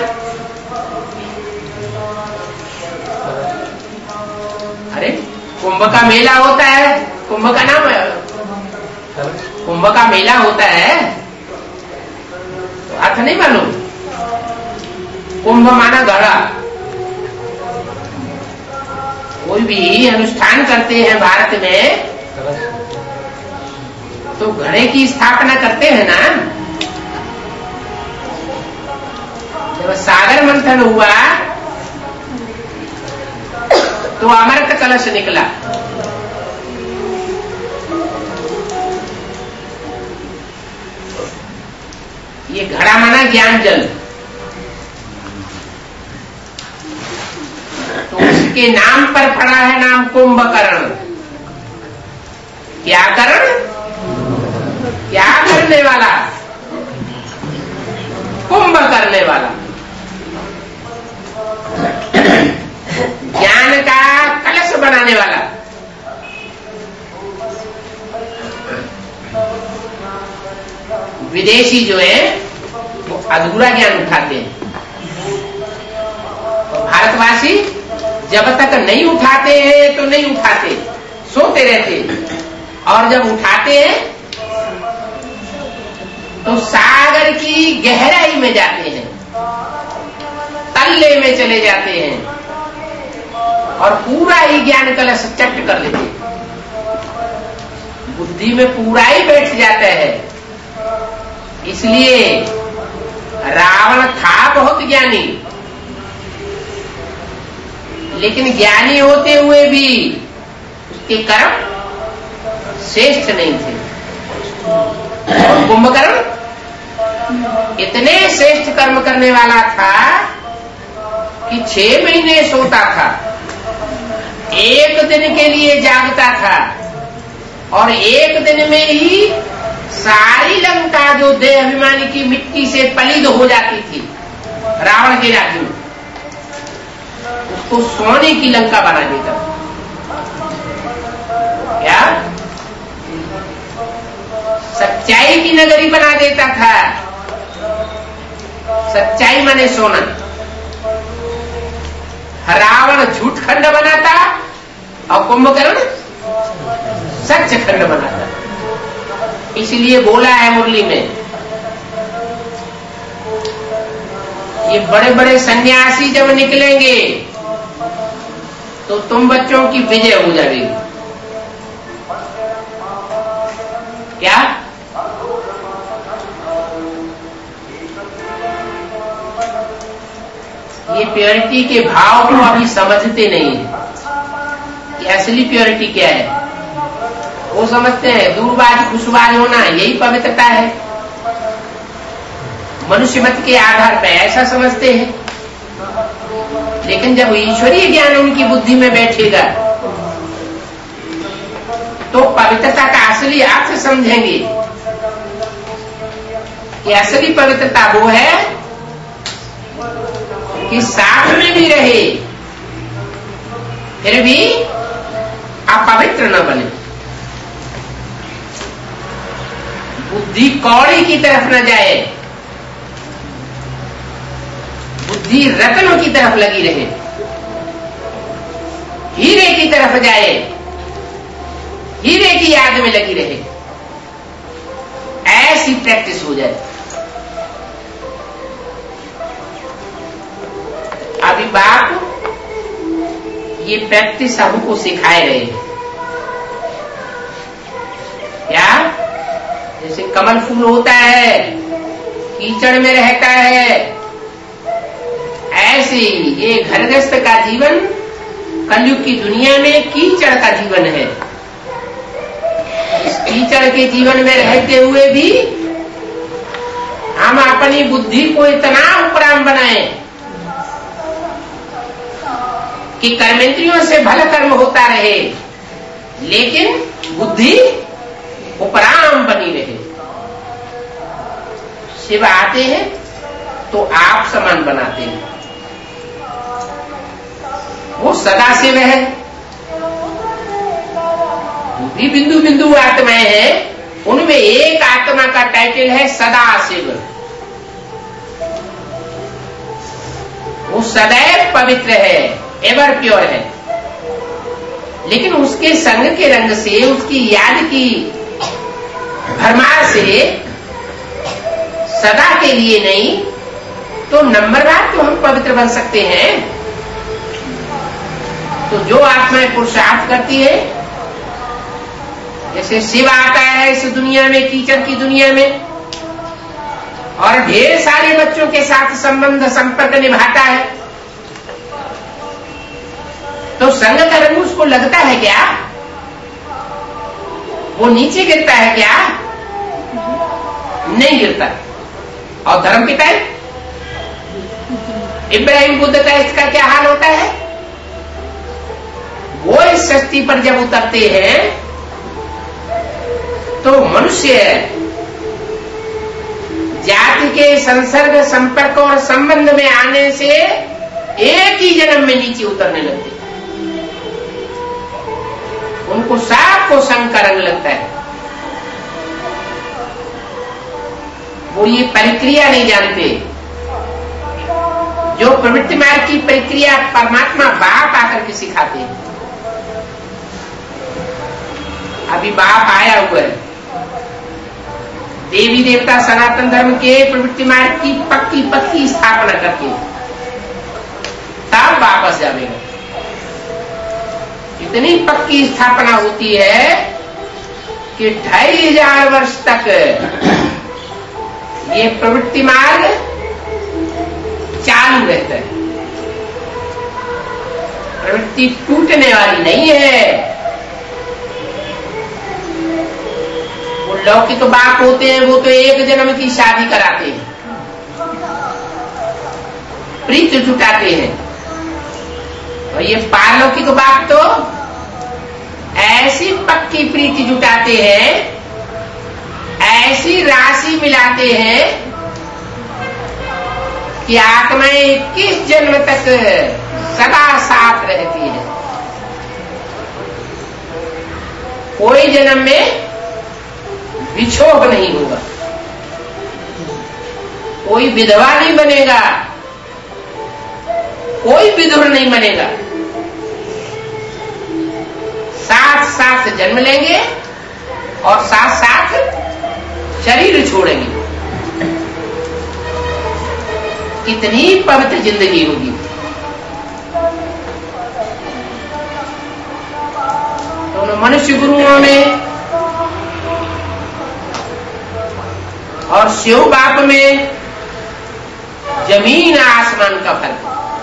Speaker 1: अरे कुंभ का मेला होता है, कुंभ का नाम है, कुंभ का मेला होता है, तो अर्थ नहीं मालूम। कुंभ माना घड़ा। कोई भी अनुष्ठान करते हैं भारत में तो घड़े की स्थापना करते हैं ना। जब सागर मंथन हुआ तो अमृत कलश निकला। ये घड़ा माना ज्ञान जल। तो उसके नाम पर पड़ा है नाम कुंभकर्ण। क्या कर्ण? क्या करने वाला? कुंभ करने वाला। ज्ञान का कलश बनाने वाला। विदेशी जो है वो अधूरा ज्ञान उठाते हैं, और भारतवासी जब तक नहीं उठाते हैं तो नहीं उठाते, सोते रहते हैं, और जब उठाते हैं तो सागर सागर की गहराई में जाते हैं, तल्ले में चले जाते हैं और पूरा ही ज्ञान कलश चट कर लेते हैं। बुद्धि में पूरा ही बैठ जाता है। इसलिए रावण था बहुत ज्ञानी, लेकिन ज्ञानी होते हुए भी उसके कर्म श्रेष्ठ नहीं थे। और कुंभकर्ण इतने श्रेष्ठ कर्म करने वाला था कि 6 महीने सोता था, 1 दिन के लिए जागता था और 1 दिन में ही सारी लंका जो देह अभिमानी की मिट्टी से पलिद हो जाती थी रावण के राज्य में, उसको सोने की लंका बना देता। क्या? सच्चाई की नगरी बना देता था। सच्चाई माने सोना। रावण झूठ खंड बनाता और कुंभकर्ण सच खंड बनाता। इसलिए बोला है मुरली में, ये बड़े बड़े सन्यासी जब निकलेंगे तो तुम बच्चों की विजय हो जाएगी। क्या? ये प्योरिटी के भाव को अभी समझते नहीं है कि असली प्योरिटी क्या है। वो समझते हैं दूरबाज खुशबाज होना यही पवित्रता है, मनुष्य मत के आधार पर ऐसा समझते हैं। लेकिन जब ईश्वरीय ज्ञान उनकी बुद्धि में बैठेगा तो पवित्रता का असली अर्थ समझेंगे कि असली पवित्रता वो है कि साथ में भी रहे फिर भी अपवित्र न बने, बुद्धि कौड़ी की तरफ न जाए, बुद्धि रत्नों की तरफ लगी रहे, हीरे की तरफ जाए, हीरे की याद में लगी रहे। ऐसी प्रैक्टिस हो जाए। अभी बाप ये प्रैक्टिस हमको सिखाए रहे हैं। क्या? जैसे कमल फूल होता है कीचड़ में रहता है, ऐसे ये घरगृहस्थ का जीवन कलयुग की दुनिया में कीचड़ का जीवन है। इस कीचड़ के जीवन में रहते हुए भी हम अपनी बुद्धि को इतना उपराम बनाए कि कर्मेंद्रियों से भला कर्म होता रहे, लेकिन बुद्धि उपराम बनी रहे। शिव आते हैं तो आप समान बनाते हैं। वो सदा शिव है। भी बिंदु बिंदु आत्माएं हैं, उनमें एक आत्मा का टाइटल है सदा शिव। वो सदैव पवित्र है, एवर प्योर है। लेकिन उसके संग के रंग से, उसकी याद की भरमार से सदा के लिए नहीं तो नंबरवार तो हम पवित्र बन सकते हैं। तो जो आत्माएं पुरुषार्थ करती है, जैसे शिव आता है इस दुनिया में, कीचड़ की दुनिया में, और ढेर सारे बच्चों के साथ संबंध संपर्क निभाता है, तो संग का रंग उसको लगता है क्या? वो नीचे गिरता है क्या? नहीं गिरता। और धर्म पिता इब्राहिम बुद्ध का इसका क्या हाल होता है? वो इस सृष्टि पर जब उतरते हैं तो मनुष्य जाति के संसर्ग संपर्क और संबंध में आने से एक ही जन्म में नीचे उतरने लगते, उनको साफ को संग का रंग लगता है। वो ये प्रक्रिया नहीं जानते। जो प्रवृत्ति मार्ग की प्रक्रिया परमात्मा बाप आकर के सिखाते हैं। अभी बाप आया हुआ है, देवी देवता सनातन धर्म के प्रवृत्ति मार्ग की पक्की पक्की स्थापना करके तब वापस जाएगा। इतनी पक्की स्थापना होती है कि 2500 वर्ष तक ये प्रवृत्ति मार्ग चालू रहता है। प्रवृत्ति टूटने वाली नहीं है। वो लौकिक बाप होते हैं, वो तो एक जन्म की शादी कराते हैं, प्रीत जुटाते हैं। और ये पारलौकिक बाप तो ऐसी पक्की प्रीति जुटाते हैं, ऐसी राशि मिलाते हैं कि आत्माएं 21 जन्म तक सदा साथ रहती है। कोई जन्म में विछोह नहीं होगा, कोई विधवा नहीं बनेगा, कोई विधुर नहीं बनेगा। साथ साथ जन्म लेंगे और साथ साथ शरीर छोड़ेंगे। कितनी पवित्र जिंदगी होगी। तो मनुष्य गुरुओं में और शिव बाप में जमीन आसमान का फर्क।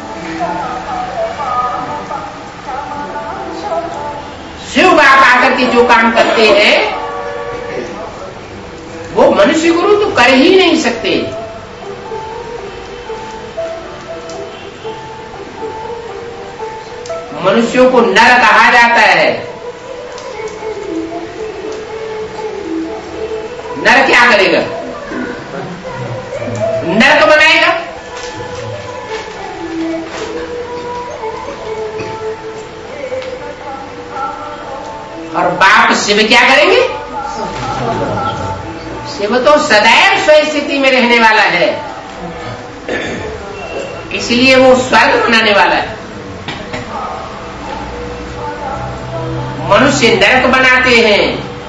Speaker 1: शिव बाप आकर के जो काम करते हैं वो मनुष्य गुरु तो कर ही नहीं सकते। मनुष्यों को नर कहा जाता है। नर क्या करेगा? नरक बनाएगा। और बाप शिव क्या करेंगे? शिव तो सदैव स्व स्थिति में रहने वाला है, इसलिए वो स्वर्ग बनाने वाला है। मनुष्य नरक बनाते हैं,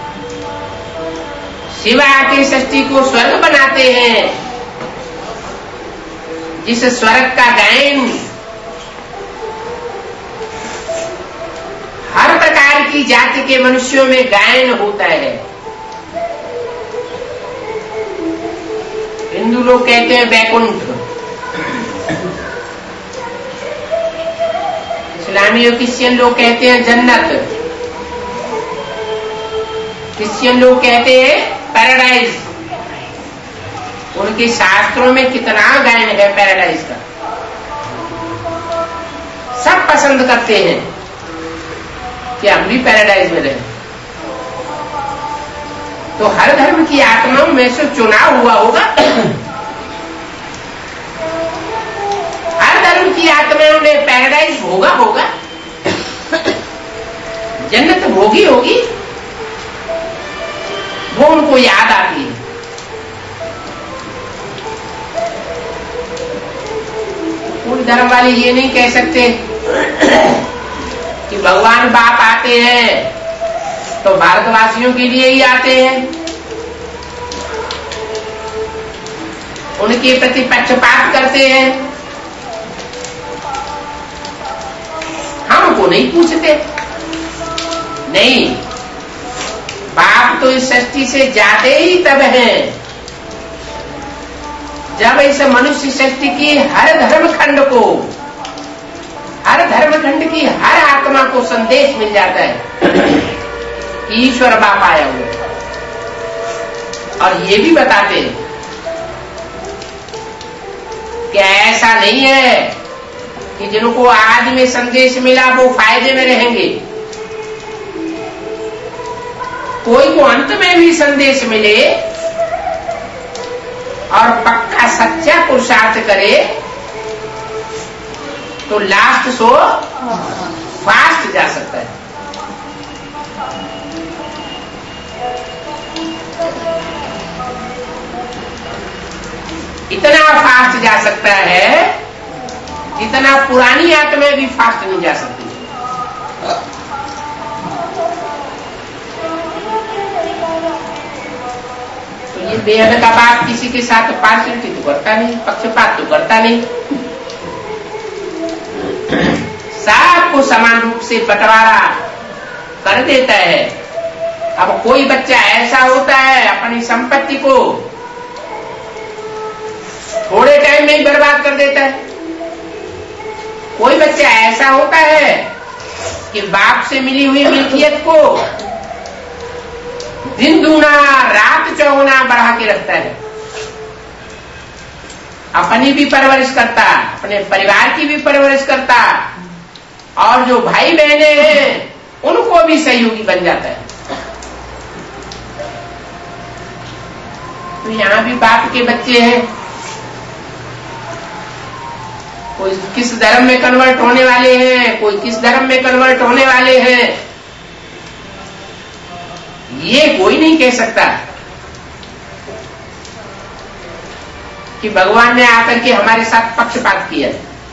Speaker 1: शिव आके सृष्टि को स्वर्ग बनाते हैं। जिस स्वर्ग का गायन हर प्रकार की जाति के मनुष्यों में गायन होता है। हिंदू लोग कहते हैं बैकुंठ, इस्लामी और क्रिश्चियन लोग कहते हैं जन्नत, क्रिश्चियन लोग कहते हैं पैराडाइज। उनके शास्त्रों में कितना गायन है पैराडाइज का। सब पसंद करते हैं कि हम भी पैराडाइज में रहें। तो हर धर्म की आत्माओं में से चुनाव हुआ होगा। हर धर्म की आत्माओं में पैराडाइज होगा, जन्नत भोगी होगी, वो उनको याद आती है। पूरी धर्म वाले ये नहीं कह सकते कि भगवान बाप आते हैं तो भारतवासियों के लिए ही आते हैं, उनके प्रति पक्षपात करते हैं, हमको नहीं पूछते। नहीं, बाप तो इस सृष्टि से जाते ही तब हैं जब इस मनुष्य सृष्टि की हर धर्मखंड को, हर धर्मखंड की हर आत्मा को संदेश मिल जाता है कि ईश्वर बाप आया हुआ। और ये भी बताते हैं कि ऐसा नहीं है कि जिनको आज में संदेश मिला वो फायदे में रहेंगे। कोई को अंत में भी संदेश मिले और पक्का सच्चा पुरुषार्थ करे तो लास्ट सो फास्ट जा सकता है। इतना फास्ट जा सकता है जितना पुरानी आत्मा भी फास्ट नहीं जा सकती। तो ये बेहद का बाप किसी के साथ पार्शियलिटी तो करता नहीं, पक्षपात तो करता नहीं, सबको समान रूप से बंटवारा कर देता है। अब कोई बच्चा ऐसा होता है अपनी संपत्ति को थोड़े टाइम में ही बर्बाद कर देता है, कोई बच्चा ऐसा होता है कि बाप से मिली हुई मिल्कियत को दिन दूना रात चौगुना बढ़ा के रखता है, अपनी भी परवरिश करता, अपने परिवार की भी परवरिश करता, और जो भाई बहने हैं उनको भी सहयोगी बन जाता है। तो यहां भी बाप के बच्चे हैं, कोई किस धर्म में कन्वर्ट होने वाले हैं, कोई किस धर्म में कन्वर्ट होने वाले हैं, ये कोई नहीं कह सकता कि भगवान ने आकर के हमारे साथ पक्षपात किया।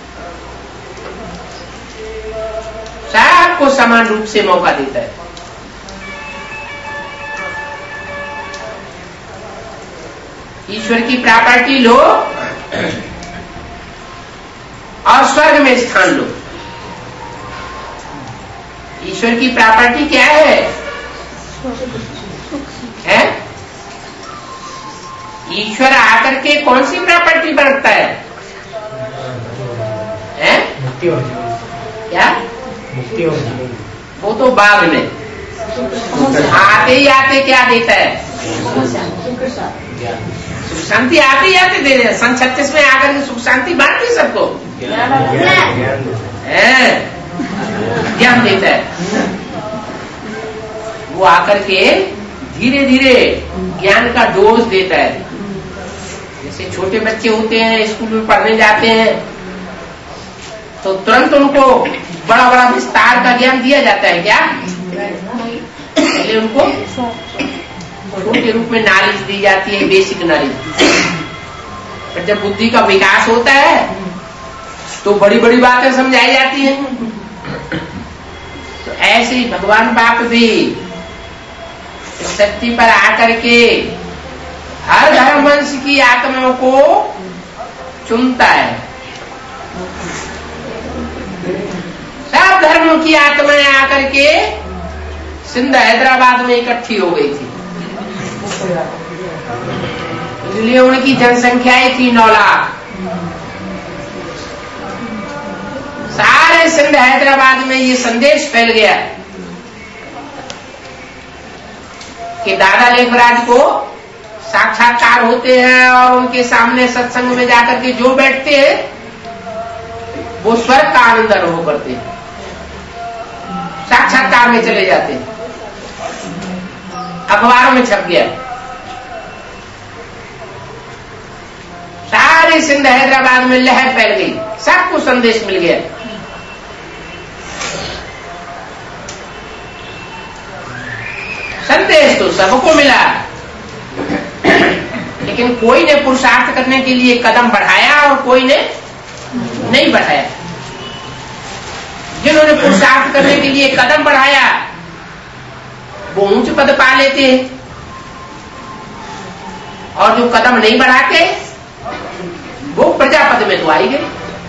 Speaker 1: सबको समान रूप से मौका देता है। ईश्वर की प्रॉपर्टी लो और स्वर्ग में स्थान लो। ईश्वर की प्रॉपर्टी क्या है? ईश्वर आकर के कौन सी प्रॉपर्टी बरतता है? क्या
Speaker 2: मुक्ति और जीवन,
Speaker 1: वो तो बाद में आते ही आते क्या देता है? सुख शांति आते ही आते दे रहे। सन 36 में आकर के सुख शांति बांटती सबको, ज्ञान देता है। वो आकर के धीरे धीरे ज्ञान का डोज देता है। जैसे छोटे बच्चे होते हैं, स्कूल में पढ़ने जाते हैं, तो तुरंत उनको बड़ा बड़ा विस्तार का ज्ञान दिया जाता है। क्या पहले उनको छोटे रूप में नॉलेज दी जाती है, बेसिक नॉलेज। पर जब बुद्धि का विकास होता है तो बड़ी बड़ी बातें समझाई जाती हैं। तो ऐसे ही भगवान बाप भी इस धरती पर आकर के हर धर्मवंश की आत्माओं को चुनता है। सब धर्मों की आत्माएं आकर के सिंध हैदराबाद में इकट्ठी हो गई थी, इसलिए उनकी जनसंख्या थी 9 लाख। सारे सिंध हैदराबाद में ये संदेश फैल गया कि दादा लेखराज को साक्षात्कार होते हैं और उनके सामने सत्संग में जाकर के जो बैठते हैं वो स्वर्ग का आनंद अनुभव करते हैं, साक्षात्कार में चले जाते हैं। अखबारों में छप गया, सारे सिंध हैदराबाद में लहर फैल गई, सबको संदेश मिल गया। संदेश तो सबको मिला, लेकिन कोई ने पुरुषार्थ करने के लिए कदम बढ़ाया और कोई ने नहीं बढ़ाया। जिन्होंने पुरुषार्थ करने के लिए कदम बढ़ाया वो ऊंच पद पा लेते, और जो कदम नहीं बढ़ाते वो प्रजापद में तो आई गए।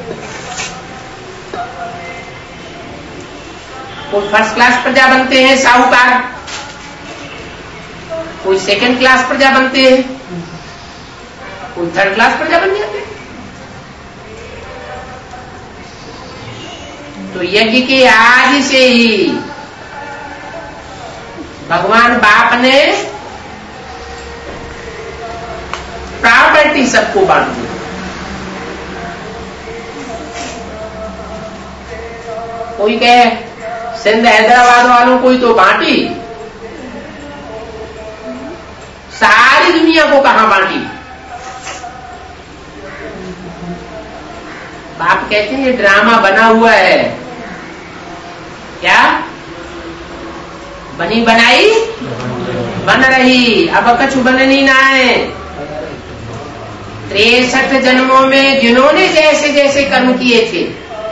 Speaker 1: कोई फर्स्ट क्लास प्रजा बनते हैं साहूकार, कोई सेकंड क्लास प्रजा बनते हैं, कोई थर्ड क्लास प्रजा बन जाते हैं। तो यज्ञ के आदि से ही भगवान बाप ने प्रॉपर्टी सबको बांट दी। कोई कहे सिंध हैदराबाद वालों को ही तो बांटी, सारी दुनिया को कहां बांटी? बाप कहते हैं ये ड्रामा बना हुआ है। क्या बनी बनाई बन रही, अब कछु बननी ना है। 63 जन्मों में जिन्होंने जैसे जैसे कर्म किए थे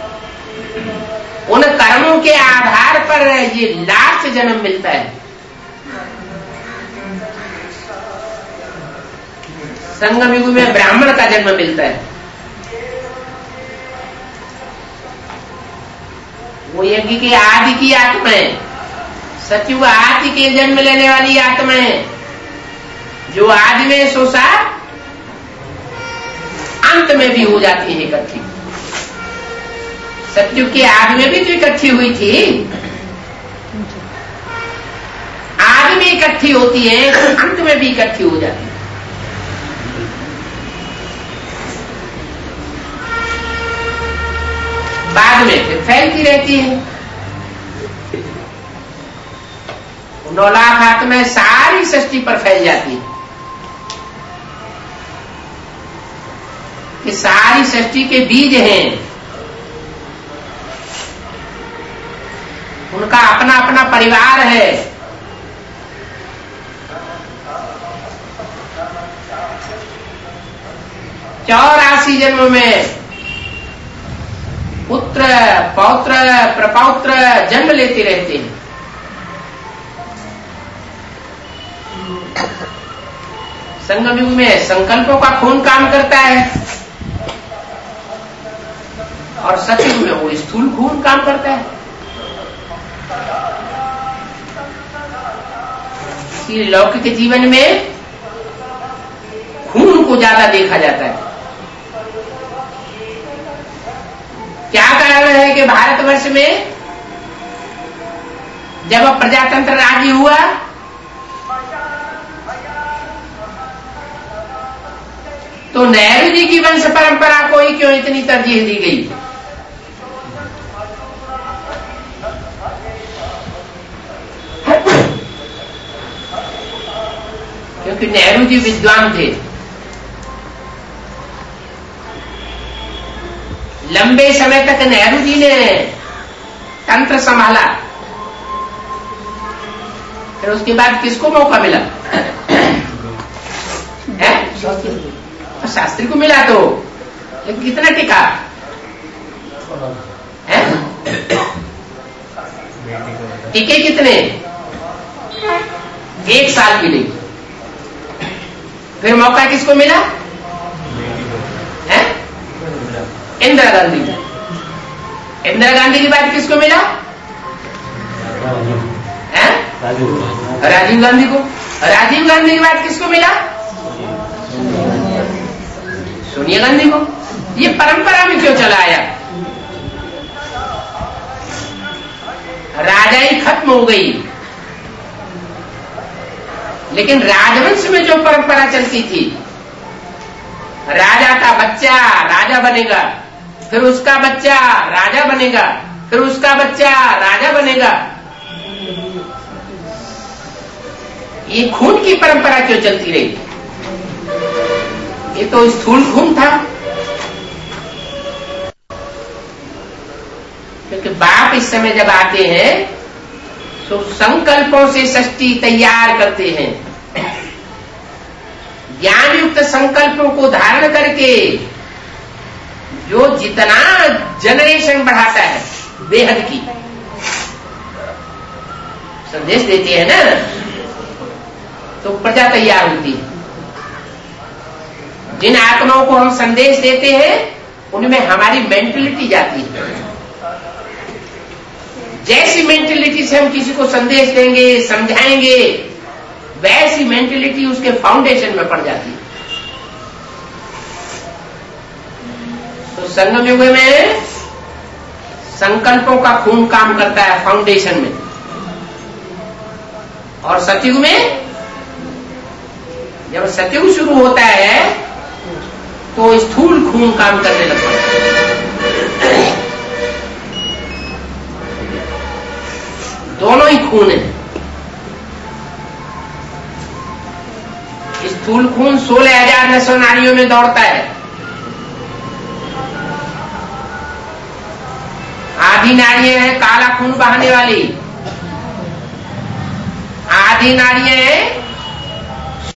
Speaker 1: उन कर्मों के आधार पर ये लास्ट जन्म मिलता है। संगम युग में ब्राह्मण का जन्म मिलता है। वो यज्ञ की आदि की आत्मा है, सतयुग आदि के जन्म लेने वाली आत्मा है, जो आदि में सोसा अंत में भी हो जाती है इकट्ठी। सतयुग की आदि में भी तो इकट्ठी हुई थी, आदि में इकट्ठी होती है, अंत में भी इकट्ठी हो जाती है। बाद में फिर फैलती रहती है। 9 लाख आत्माएं सारी सृष्टि पर फैल जाती है। कि सारी सृष्टि के बीज हैं, उनका अपना अपना परिवार है। चौरासी जन्मों में पुत्र पौत्र प्रपौत्र जन्म लेते रहते हैं। संगम युग में संकल्पों का खून काम करता है और सतयुग में वो स्थूल खून काम करता है। इसलिए लौकिक जीवन में खून को ज्यादा देखा जाता है। क्या कारण है कि भारतवर्ष में जब प्रजातंत्र राज्य हुआ तो नेहरू जी की वंश परंपरा को ही क्यों इतनी तरजीह दी गई? क्योंकि नेहरू जी विद्वान थे, लंबे समय तक नेहरू जी ने तंत्र संभाला। फिर उसके बाद किसको मौका मिला? है? शास्त्री को मिला तो, लेकिन कितना टिका है? टिके कितने? 1 साल के लिए। फिर मौका किसको मिला? है? इंदिरा गांधी। इंदिरा गांधी के बाद किसको मिला? है? राजीव गांधी को। राजीव गांधी के बाद किसको मिला? सोनिया गांधी को। ये परंपरा में क्यों चला आया? राजाई खत्म हो गई, लेकिन राजवंश में जो परंपरा चलती थी, राजा का बच्चा राजा बनेगा, फिर उसका बच्चा राजा बनेगा, फिर उसका बच्चा राजा बनेगा, ये खून की परंपरा क्यों चलती रही? ये तो स्थूल खून था। क्योंकि बाप इस समय जब आते हैं तो संकल्पों से सृष्टि तैयार करते हैं। ज्ञान युक्त संकल्पों को धारण करके जो जितना जनरेशन बढ़ाता है बेहद की संदेश देते हैं ना, तो प्रजा तैयार होती है। जिन आत्माओं को हम संदेश देते हैं उनमें हमारी मेंटलिटी जाती है। जैसी मेंटलिटी से हम किसी को संदेश देंगे, समझाएंगे, वैसी मेंटलिटी उसके फाउंडेशन में पड़ जाती है। तो संगम युग में संकल्पों का खून काम करता है फाउंडेशन में, और सतयुग में जब सतयुग शुरू होता है तो स्थूल खून काम करने लगता है। दोनों ही खून है। स्थूल खून 16,900 नाड़ियों में दौड़ता है। आधी नाड़ियां हैं काला खून बहाने वाली, आधी नाड़ियां हैं